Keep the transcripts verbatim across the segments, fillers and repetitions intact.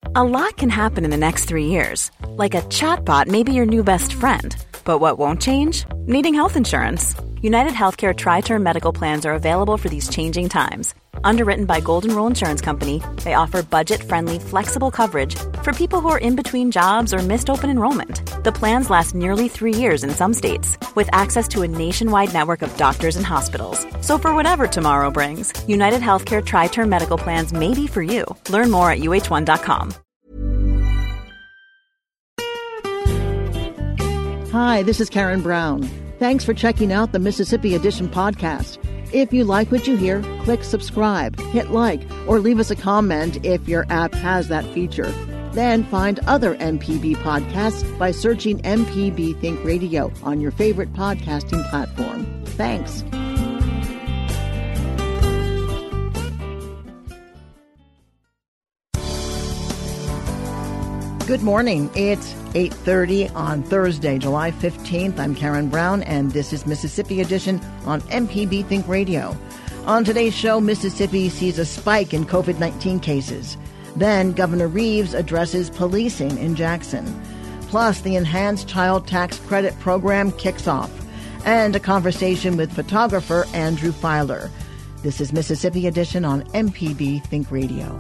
A lot can happen in the next three years. Like a chatbot may be your new best friend. But what won't change? Needing health insurance. United Healthcare Tri-Term Medical Plans are available for these changing times. Underwritten by Golden Rule Insurance Company, they offer budget-friendly, flexible coverage for people who are in between jobs or missed open enrollment. The plans last nearly three years in some states, with access to a nationwide network of doctors and hospitals. So for whatever tomorrow brings, United Healthcare Tri-Term Medical Plans may be for you. Learn more at U H one dot com. Hi, this is Karen Brown. Thanks for checking out the Mississippi Edition podcast. If you like what you hear, click subscribe, hit like, or leave us a comment if your app has that feature. Then find other M P B podcasts by searching M P B Think Radio on your favorite podcasting platform. Thanks. Good morning. It's eight thirty on Thursday, July fifteenth. I'm Karen Brown, and this is Mississippi Edition on M P B Think Radio. On today's show, Mississippi sees a spike in COVID nineteen cases. Then Governor Reeves addresses policing in Jackson. Plus, the Enhanced Child Tax Credit Program kicks off. And a conversation with photographer Andrew Filer. This is Mississippi Edition on M P B Think Radio.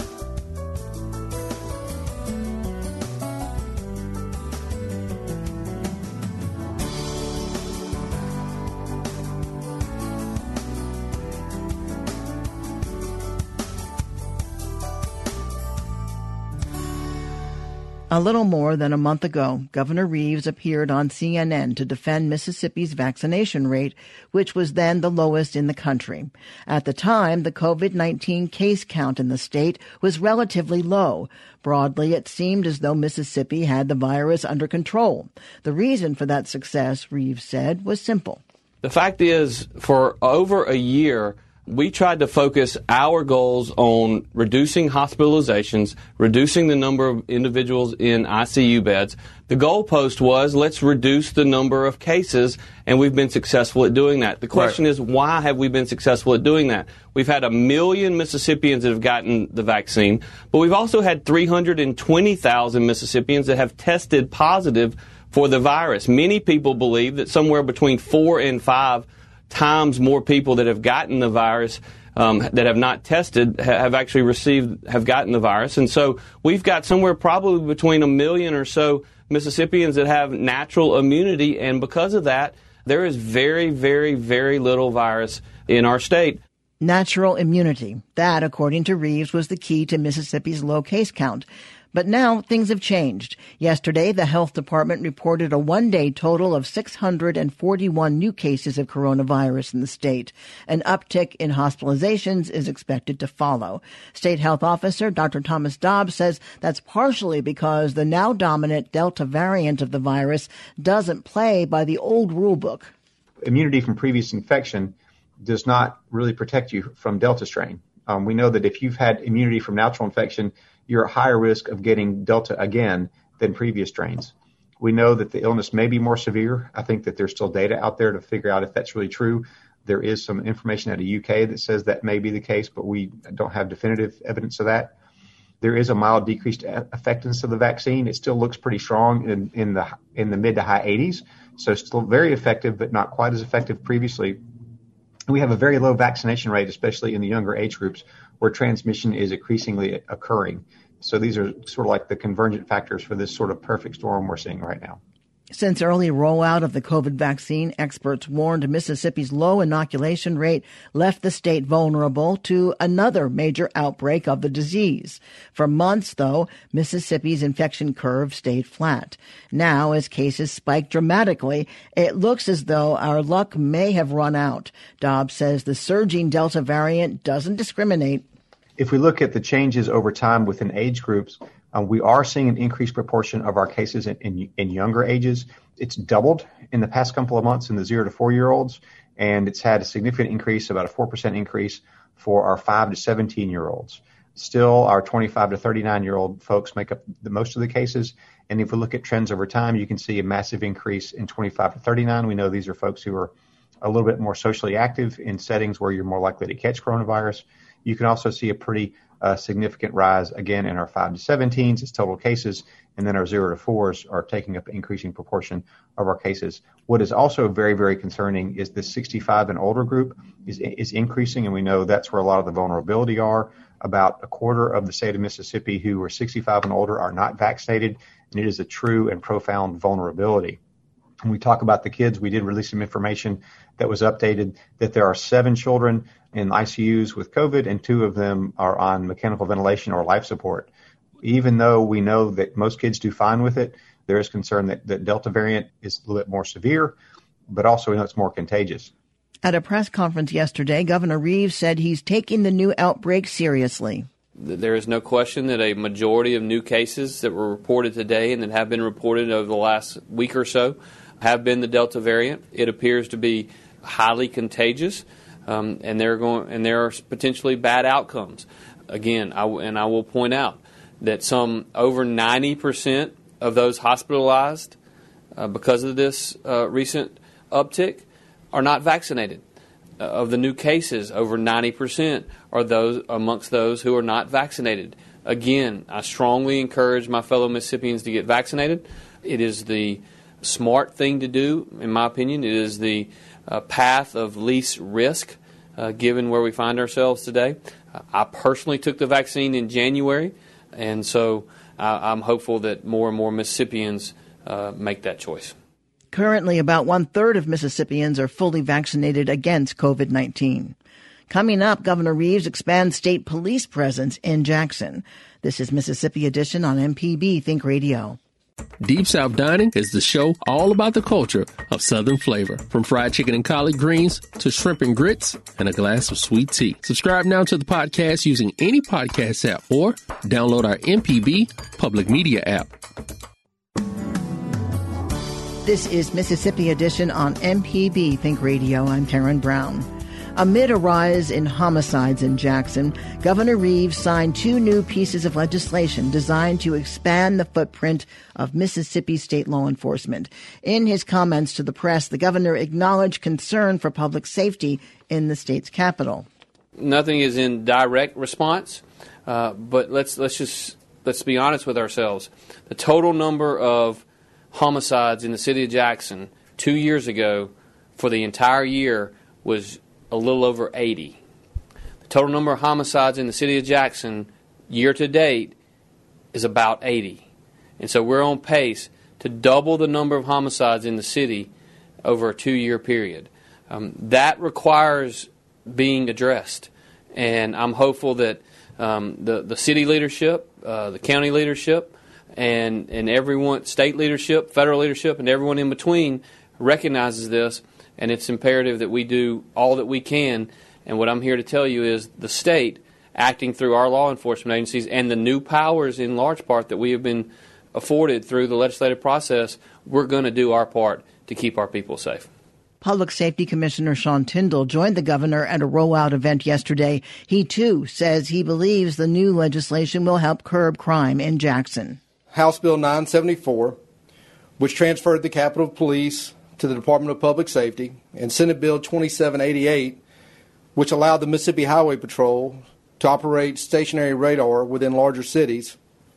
A little more than a month ago, Governor Reeves appeared on C N N to defend Mississippi's vaccination rate, which was then the lowest in the country. At the time, the COVID nineteen case count in the state was relatively low. Broadly, it seemed as though Mississippi had the virus under control. The reason for that success, Reeves said, was simple. The fact is, for over a year, we tried to focus our goals on reducing hospitalizations, reducing the number of individuals in I C U beds. The goalpost was, let's reduce the number of cases, and we've been successful at doing that. The question right. is, why have we been successful at doing that? We've had a million Mississippians that have gotten the vaccine, but we've also had three hundred twenty thousand Mississippians that have tested positive for the virus. Many people believe that somewhere between four and five times more people that have gotten the virus um, that have not tested ha- have actually received, have gotten the virus. And so we've got somewhere probably between a million or so Mississippians that have natural immunity. And because of that, there is very, very, very little virus in our state. Natural immunity. That, according to Reeves, was the key to Mississippi's low case count. But now things have changed. Yesterday, the health department reported a one-day total of six hundred forty-one new cases of coronavirus in the state. An uptick in hospitalizations is expected to follow. State Health Officer Doctor Thomas Dobbs says that's partially because the now dominant Delta variant of the virus doesn't play by the old rule book. Immunity from previous infection does not really protect you from Delta strain. Um, we know that if you've had immunity from natural infection, you're at higher risk of getting Delta again than previous strains. We know that the illness may be more severe. I think that there's still data out there to figure out if that's really true. There is some information out of U K that says that may be the case, but we don't have definitive evidence of that. There is a mild decreased effectiveness of the vaccine. It still looks pretty strong in, in the in the mid to high eighties, so still very effective, but not quite as effective previously. We have a very low vaccination rate, especially in the younger age groups, where transmission is increasingly occurring. So these are sort of like the convergent factors for this sort of perfect storm we're seeing right now. Since early rollout of the COVID vaccine, experts warned Mississippi's low inoculation rate left the state vulnerable to another major outbreak of the disease. For months, though, Mississippi's infection curve stayed flat. Now, as cases spike dramatically, it looks as though our luck may have run out. Dobbs says the surging Delta variant doesn't discriminate. If we look at the changes over time within age groups, Uh, we are seeing an increased proportion of our cases in, in, in younger ages. It's doubled in the past couple of months in the zero to four year olds, and it's had a significant increase, about a four percent increase for our five to seventeen year olds. Still, our twenty-five to thirty-nine year old folks make up the most of the cases. And if we look at trends over time, you can see a massive increase in twenty-five to thirty-nine. We know these are folks who are a little bit more socially active in settings where you're more likely to catch coronavirus. You can also see a pretty a significant rise again in our five to seventeens as total cases, and then our zero to fours are taking up an increasing proportion of our cases. What is also very, very concerning is the sixty-five and older group is is increasing, and we know that's where a lot of the vulnerability are. About a quarter of the state of Mississippi who are sixty-five and older are not vaccinated, and it is a true and profound vulnerability. When we talk about the kids, we did release some information that was updated that there are seven children in I C Us with COVID, and two of them are on mechanical ventilation or life support. Even though we know that most kids do fine with it, there is concern that the Delta variant is a little bit more severe, but also we know it's more contagious. At a press conference yesterday, Governor Reeves said he's taking the new outbreak seriously. There is no question that a majority of new cases that were reported today and that have been reported over the last week or so have been the Delta variant. It appears to be highly contagious, um, and there are going and there are potentially bad outcomes. Again, I, and I will point out that some over ninety percent of those hospitalized uh, because of this uh, recent uptick are not vaccinated. Uh, of the new cases, over ninety percent are those amongst those who are not vaccinated. Again, I strongly encourage my fellow Mississippians to get vaccinated. It is the smart thing to do, in my opinion. It is the uh, path of least risk, uh, given where we find ourselves today. Uh, I personally took the vaccine in January, and so uh, I'm hopeful that more and more Mississippians uh, make that choice. Currently, about one-third of Mississippians are fully vaccinated against COVID nineteen. Coming up, Governor Reeves expands state police presence in Jackson. This is Mississippi Edition on M P B Think Radio. Deep South Dining is the show all about the culture of Southern flavor. From fried chicken and collard greens to shrimp and grits and a glass of sweet tea. Subscribe now to the podcast using any podcast app or download our M P B public media app. This is Mississippi Edition on M P B Think Radio. I'm Karen Brown. Amid a rise in homicides in Jackson, Governor Reeves signed two new pieces of legislation designed to expand the footprint of Mississippi state law enforcement. In his comments to the press, the governor acknowledged concern for public safety in the state's capital. Nothing is in direct response, uh, but let's let's just let's be honest with ourselves. The total number of homicides in the city of Jackson two years ago for the entire year was a little over eighty. The total number of homicides in the city of Jackson year to date is about eighty. And so we're on pace to double the number of homicides in the city over a two-year period. Um, that requires being addressed. And I'm hopeful that um, the, the city leadership, uh, the county leadership, and, and everyone, state leadership, federal leadership, and everyone in between recognizes this. And it's imperative that we do all that we can. And what I'm here to tell you is the state, acting through our law enforcement agencies and the new powers in large part that we have been afforded through the legislative process, we're going to do our part to keep our people safe. Public Safety Commissioner Sean Tindell joined the governor at a rollout event yesterday. He, too, says he believes the new legislation will help curb crime in Jackson. House Bill nine seventy-four, which transferred the Capitol Police to the Department of Public Safety, and Senate Bill twenty-seven eighty-eight, which allowed the Mississippi Highway Patrol to operate stationary radar within larger cities,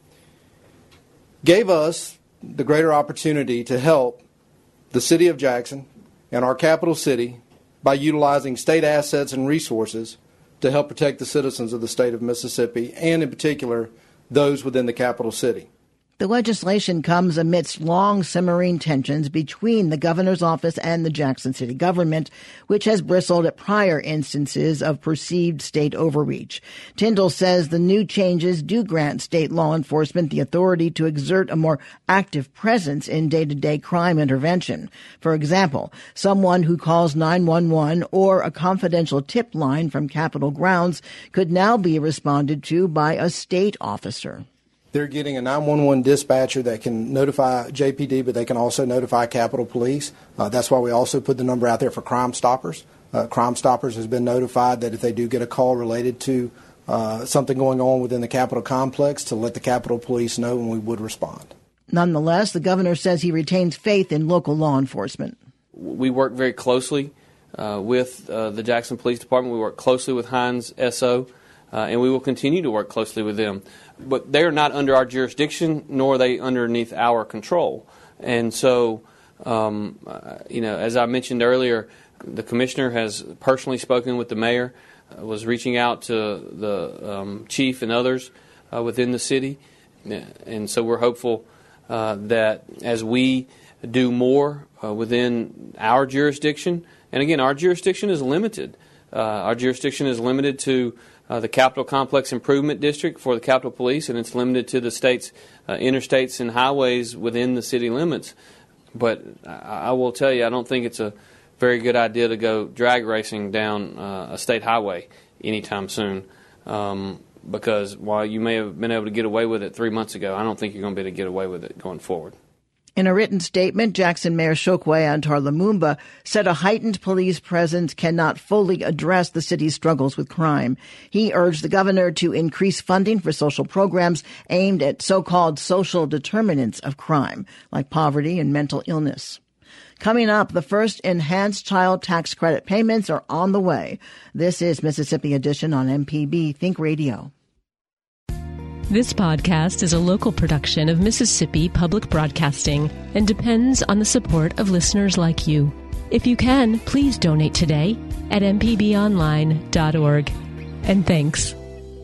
gave us the greater opportunity to help the city of Jackson and our capital city by utilizing state assets and resources to help protect the citizens of the state of Mississippi, and in particular, those within the capital city. The legislation comes amidst long simmering tensions between the governor's office and the Jackson city government, which has bristled at prior instances of perceived state overreach. Tindell says the new changes do grant state law enforcement the authority to exert a more active presence in day-to-day crime intervention. For example, someone who calls nine one one or a confidential tip line from Capitol grounds could now be responded to by a state officer. They're getting a nine one one dispatcher that can notify J P D, but they can also notify Capitol Police. Uh, that's why we also put the number out there for Crime Stoppers. Uh, Crime Stoppers has been notified that if they do get a call related to uh, something going on within the Capitol complex, to let the Capitol Police know, and we would respond. Nonetheless, the governor says he retains faith in local law enforcement. We work very closely uh, with uh, the Jackson Police Department. We work closely with Hines S O. uh, and we will continue to work closely with them. But they are not under our jurisdiction, nor are they underneath our control. And so, um, uh, you know, as I mentioned earlier, the commissioner has personally spoken with the mayor, uh, was reaching out to the um, chief and others uh, within the city. And so we're hopeful uh, that as we do more uh, within our jurisdiction, and again, our jurisdiction is limited. Uh, our jurisdiction is limited to uh, the Capitol Complex Improvement District for the Capitol Police, and it's limited to the state's uh, interstates and highways within the city limits. But I, I will tell you, I don't think it's a very good idea to go drag racing down uh, a state highway anytime soon. Um, because while you may have been able to get away with it three months ago, I don't think you're going to be able to get away with it going forward. In a written statement, Jackson Mayor Chokwe Antar Lumumba said a heightened police presence cannot fully address the city's struggles with crime. He urged the governor to increase funding for social programs aimed at so-called social determinants of crime, like poverty and mental illness. Coming up, the first enhanced child tax credit payments are on the way. This is Mississippi Edition on M P B Think Radio. This podcast is a local production of Mississippi Public Broadcasting and depends on the support of listeners like you. If you can, please donate today at m p b online dot org. And thanks.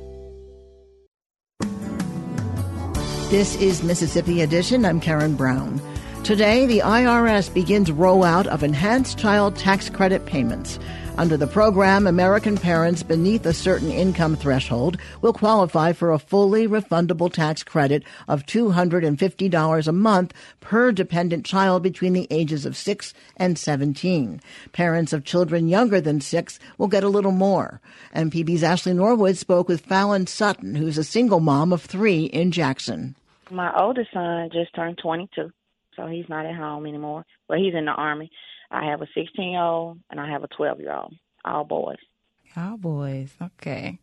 This is Mississippi Edition. I'm Karen Brown. Today, the I R S begins rollout of enhanced child tax credit payments. Under the program, American parents beneath a certain income threshold will qualify for a fully refundable tax credit of two hundred fifty dollars a month per dependent child between the ages of six and seventeen. Parents of children younger than six will get a little more. M P B's Ashley Norwood spoke with Fallon Sutton, who's a single mom of three in Jackson. My oldest son just turned twenty-two, so he's not at home anymore. Well, he's in the Army. I have a sixteen-year-old and I have a twelve-year-old, all boys. All boys, okay.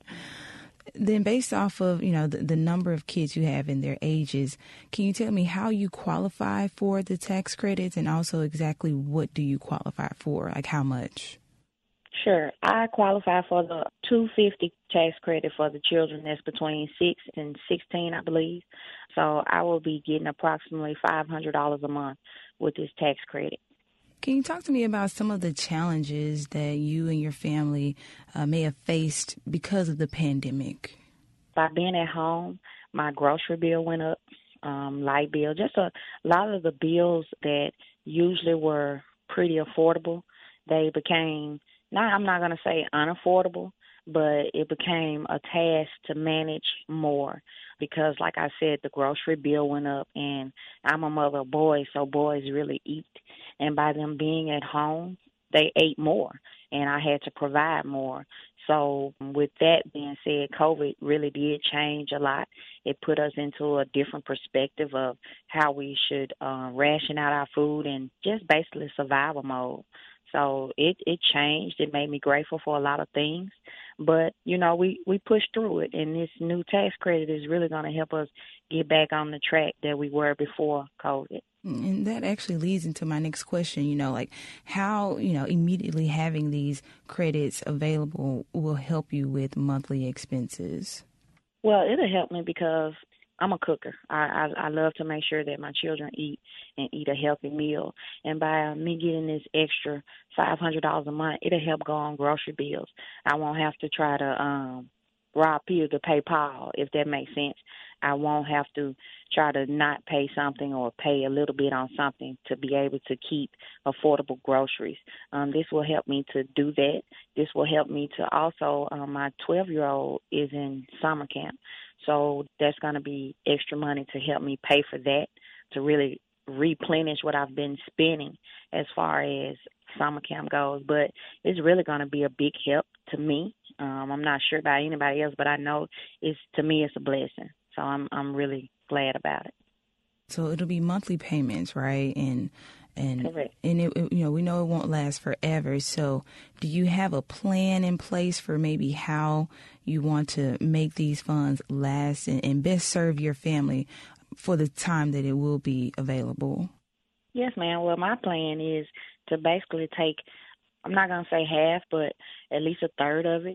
Then based off of, you know, the, the number of kids you have in their ages, can you tell me how you qualify for the tax credits and also exactly what do you qualify for, like how much? Sure. I qualify for the two hundred fifty dollars tax credit for the children that's between six and sixteen, I believe. So I will be getting approximately five hundred dollars a month with this tax credit. Can you talk to me about some of the challenges that you and your family uh, may have faced because of the pandemic? By being at home, my grocery bill went up, um, light bill, just a lot of the bills that usually were pretty affordable, they became, not, I'm not going to say unaffordable, but it became a task to manage more because, like I said, the grocery bill went up, and I'm a mother of boys, so boys really eat. And by them being at home, they ate more, and I had to provide more. So with that being said, COVID really did change a lot. It put us into a different perspective of how we should uh, ration out our food and just basically survival mode. So it, it changed. It made me grateful for a lot of things. But, you know, we, we pushed through it, and this new tax credit is really going to help us get back on the track that we were before COVID. And that actually leads into my next question, you know, like how, you know, immediately having these credits available will help you with monthly expenses. Well, it'll help me because I'm a cooker. I, I I love to make sure that my children eat and eat a healthy meal. And by me getting this extra five hundred dollars a month, it'll help go on grocery bills. I won't have to try to um, rob Peter to pay Paul, if that makes sense. I won't have to try to not pay something or pay a little bit on something to be able to keep affordable groceries. Um, this will help me to do that. This will help me to also, um, my twelve-year-old is in summer camp, so that's going to be extra money to help me pay for that, to really replenish what I've been spending as far as summer camp goes. But it's really going to be a big help to me. Um, I'm not sure about anybody else, but I know it's to me it's a blessing. So I'm I'm really glad about it. So it'll be monthly payments, right? And and Correct. and it, it, you know, we know it won't last forever. So do you have a plan in place for maybe how you want to make these funds last and, and best serve your family for the time that it will be available? Yes, ma'am. Well, my plan is to basically take, I'm not going to say half, but at least a third of it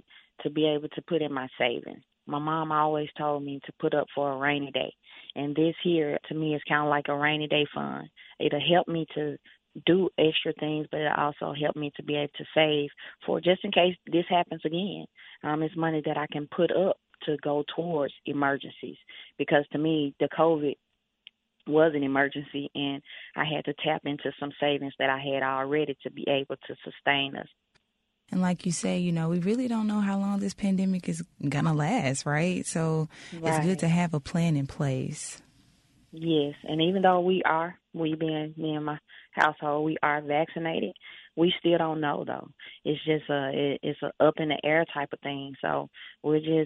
to be able to put in my savings. My mom always told me to put up for a rainy day. And this here, to me, is kind of like a rainy day fund. It'll help me to do extra things, but it also helped me to be able to save for just in case this happens again. Um, it's money that I can put up to go towards emergencies, because to me, the COVID was an emergency, and I had to tap into some savings that I had already to be able to sustain us. And like you say, you know, we really don't know how long this pandemic is going to last, right? So right. It's good to have a plan in place. Yes, and even though we are, we being me and my household, we are vaccinated, we still don't know though. It's just a it, it's a up in the air type of thing. So we're just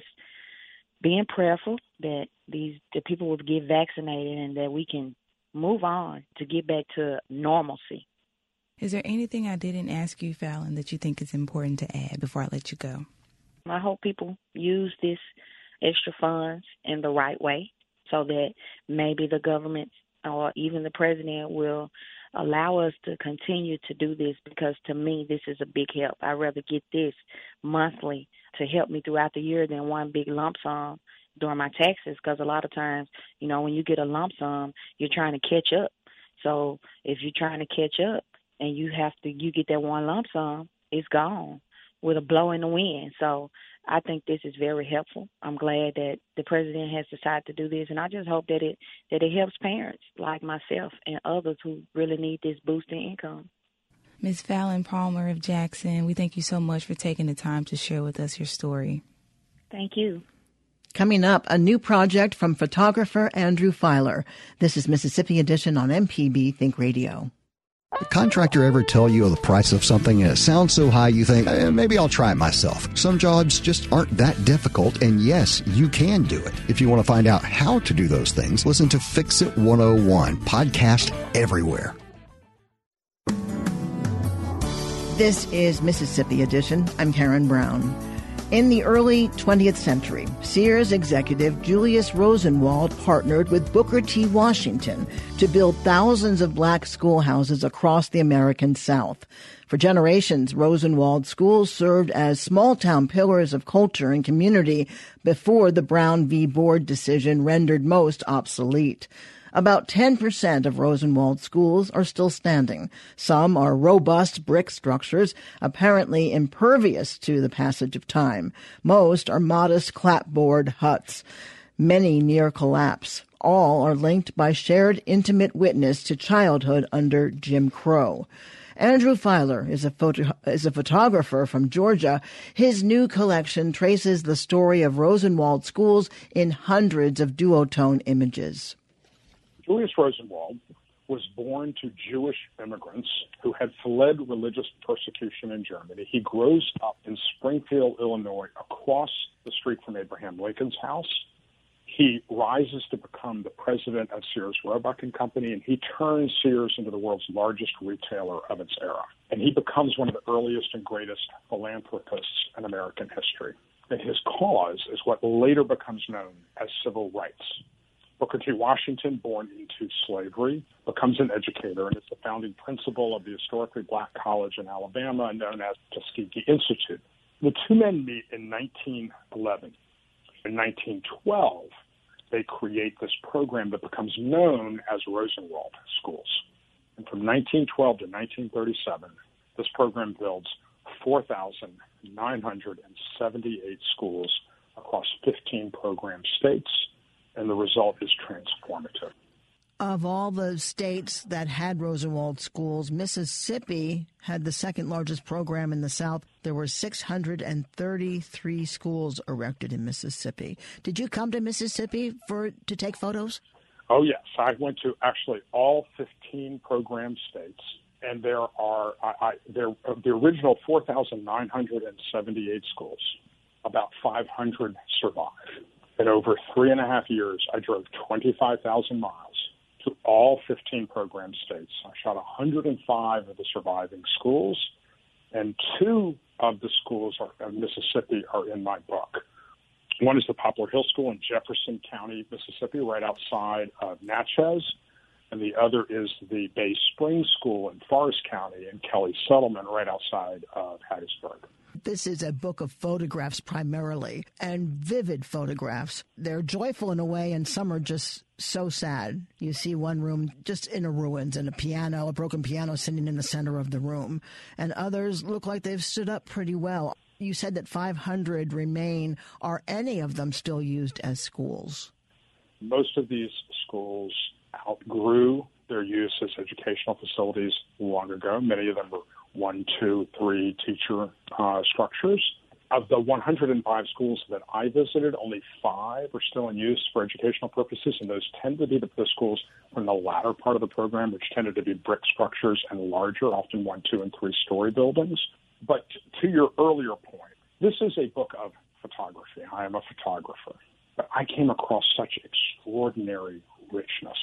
being prayerful that these the people will get vaccinated and that we can move on to get back to normalcy. Is there anything I didn't ask you, Fallon, that you think is important to add before I let you go? I hope people use this extra funds in the right way, so that maybe the government or even the president will allow us to continue to do this, because to me, this is a big help. I'd rather get this monthly to help me throughout the year than one big lump sum during my taxes, because a lot of times, you know, when you get a lump sum, you're trying to catch up. So if you're trying to catch up and you have to, you get that one lump sum, it's gone with a blow in the wind. So I think this is very helpful. I'm glad that the president has decided to do this, and I just hope that it that it helps parents like myself and others who really need this boost in income. Miz Fallon Palmer of Jackson, we thank you so much for taking the time to share with us your story. Thank you. Coming up, a new project from photographer Andrew Filer. This is Mississippi Edition on M P B Think Radio. Did a contractor ever tell you the price of something and it sounds so high you think, eh, maybe I'll try it myself? Some jobs just aren't that difficult, and yes, you can do it. If you want to find out how to do those things, listen to Fix It one oh one, podcast everywhere. This is Mississippi Edition. I'm Karen Brown. In the early twentieth century, Sears executive Julius Rosenwald partnered with Booker T. Washington to build thousands of black schoolhouses across the American South. For generations, Rosenwald schools served as small-town pillars of culture and community before the Brown v. Board decision rendered most obsolete. About ten percent of Rosenwald schools are still standing. Some are robust brick structures, apparently impervious to the passage of time. Most are modest clapboard huts, many near collapse. All are linked by shared intimate witness to childhood under Jim Crow. Andrew Filer is a photo, is a photographer from Georgia. His new collection traces the story of Rosenwald schools in hundreds of duotone images. Julius Rosenwald was born to Jewish immigrants who had fled religious persecution in Germany. He grows up in Springfield, Illinois, across the street from Abraham Lincoln's house. He rises to become the president of Sears Roebuck and Company, and he turns Sears into the world's largest retailer of its era. And he becomes one of the earliest and greatest philanthropists in American history. And his cause is what later becomes known as civil rights. Booker T. Washington, born into slavery, becomes an educator and is the founding principal of the historically black college in Alabama known as Tuskegee Institute. The two men meet in nineteen eleven. In nineteen twelve, they create this program that becomes known as Rosenwald Schools. And from nineteen twelve to nineteen thirty-seven, this program builds four thousand nine hundred seventy-eight schools across fifteen program states, and the result is transformative. Of all the states that had Rosenwald schools, Mississippi had the second largest program in the South. There were six hundred thirty-three schools erected in Mississippi. Did you come to Mississippi for to take photos? Oh, yes. I went to actually all fifteen program states, and there are I, I, there of the original four thousand nine hundred seventy-eight schools, about five hundred survive. In over three and a half years, I drove twenty-five thousand miles to all fifteen program states. I shot one hundred five of the surviving schools, and two of the schools are, in Mississippi are in my book. One is the Poplar Hill School in Jefferson County, Mississippi, right outside of Natchez, and the other is the Bay Springs School in Forest County in Kelly Settlement, right outside of Hattiesburg. This is a book of photographs primarily, and vivid photographs. They're joyful in a way, and some are just so sad. You see one room just in a ruins and a piano, a broken piano sitting in the center of the room, and others look like they've stood up pretty well. You said that five hundred remain. Are any of them still used as schools? Most of these schools outgrew their use as educational facilities long ago. Many of them were one, two, three teacher uh, structures. Of the one hundred five schools that I visited, only five are still in use for educational purposes, and those tend to be the, the schools from the latter part of the program, which tended to be brick structures and larger, often one, two, and three-story buildings. But to your earlier point, this is a book of photography. I am a photographer. But I came across such extraordinary richness.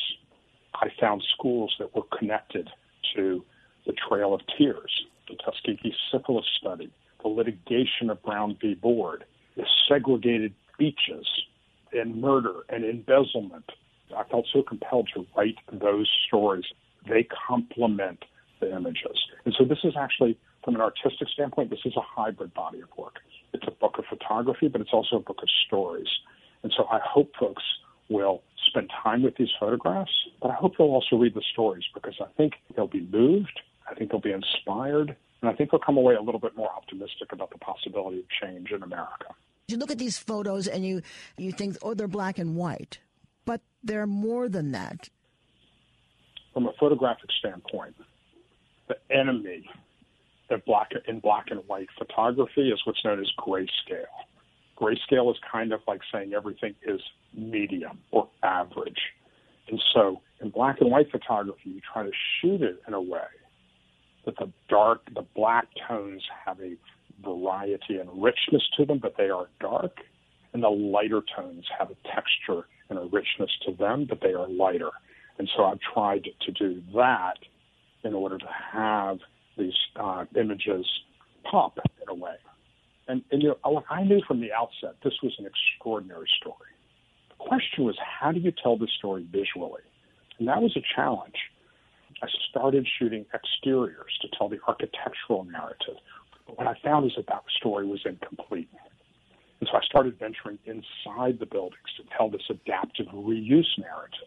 I found schools that were connected to the Trail of Tears, the Tuskegee syphilis study, the litigation of Brown v. Board, the segregated beaches, and murder and embezzlement. I felt so compelled to write those stories. They complement the images. And so this is actually, from an artistic standpoint, this is a hybrid body of work. It's a book of photography, but it's also a book of stories. And so I hope folks will spend time with these photographs, but I hope they'll also read the stories, because I think they'll be moved, I think they'll be inspired, and I think they'll come away a little bit more optimistic about the possibility of change in America. You look at these photos and you, you think, oh, they're black and white, but they're more than that. From a photographic standpoint, the enemy of black, in black and white photography is what's known as grayscale. Grayscale is kind of like saying everything is medium or average. And so in black and white photography, you try to shoot it in a way that the dark, the black tones have a variety and richness to them, but they are dark, and the lighter tones have a texture and a richness to them, but they are lighter. And so I've tried to do that in order to have these uh, images pop in a way. And, and you know, I knew from the outset this was an extraordinary story. The question was, how do you tell this story visually? And that was a challenge. I started shooting exteriors to tell the architectural narrative. But what I found is that that story was incomplete. And so I started venturing inside the buildings to tell this adaptive reuse narrative.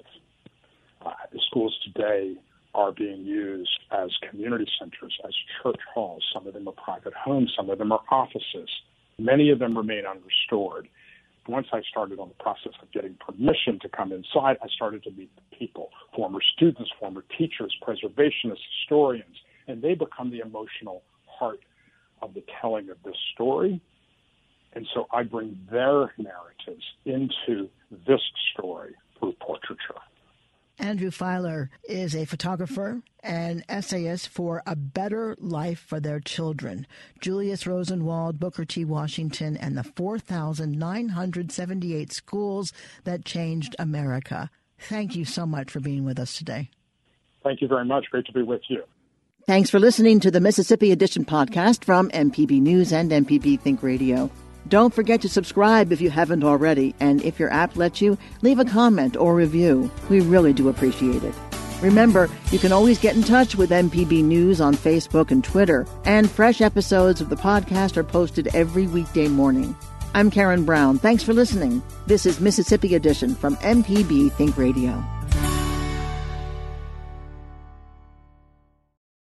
Uh, the schools today are being used as community centers, as church halls. Some of them are private homes. Some of them are offices. Many of them remain unrestored. Once I started on the process of getting permission to come inside, I started to meet the people, former students, former teachers, preservationists, historians, and they become the emotional heart of the telling of this story. And so I bring their narratives into this story through portraiture. Andrew Filer is a photographer and essayist for A Better Life for Their Children, Julius Rosenwald, Booker T. Washington, and the four thousand nine hundred seventy-eight Schools That Changed America. Thank you so much for being with us today. Thank you very much. Great to be with you. Thanks for listening to the Mississippi Edition podcast from M P B News and M P B Think Radio. Don't forget to subscribe if you haven't already, and if your app lets you, leave a comment or review. We really do appreciate it. Remember, you can always get in touch with M P B News on Facebook and Twitter, and fresh episodes of the podcast are posted every weekday morning. I'm Karen Brown. Thanks for listening. This is Mississippi Edition from M P B Think Radio.